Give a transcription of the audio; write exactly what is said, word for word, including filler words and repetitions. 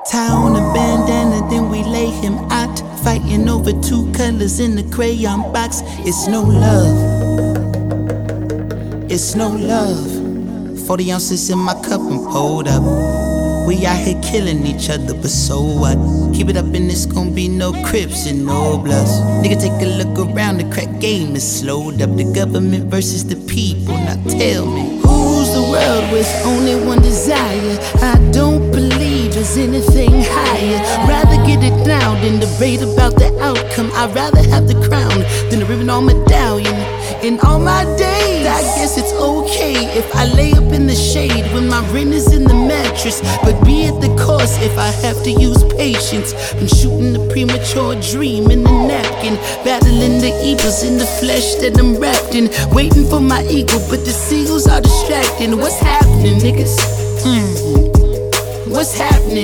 Tie on a bandana, then we lay him out. Fighting over two colors in the crayon box. It's no love. It's no love. forty ounces in my cup and pulled up. We out here killing each other, but so what? Keep it up and it's gon' be no Crips and no Bloods. Nigga, take a look around, the crack game is slowed up. The government versus the people, now tell me, who's the world with only one desire? I don't believe there's anything higher. Rather get it down than debate about the outcome. I'd rather have the crown than the ribbon on medallion. In all my days, I guess it's okay if I lay up in the shade when my rent is in the mattress. But be at the cost if I have to use patience. I'm shooting a premature dream in the napkin, battling the evils in the flesh that I'm wrapped in. Waiting for my ego, but the seagulls are distracting. What's happening, niggas? Hmm. What's happening?